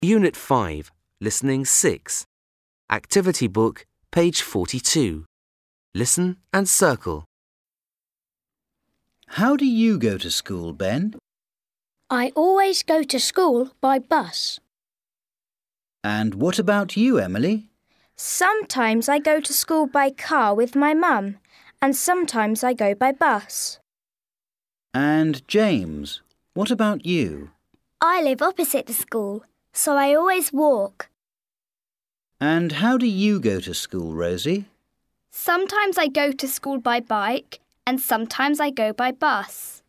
Unit 5, Listening 6. Activity Book, page 42. Listen and circle. How do you go to school, Ben? I always go to school by bus. And what about you, Emily? Sometimes I go to school by car with my mum, and sometimes I go by bus. And James, what about you? I live opposite the school, so I always walk. And how do you go to school, Rosie? Sometimes I go to school by bike, and sometimes I go by bus.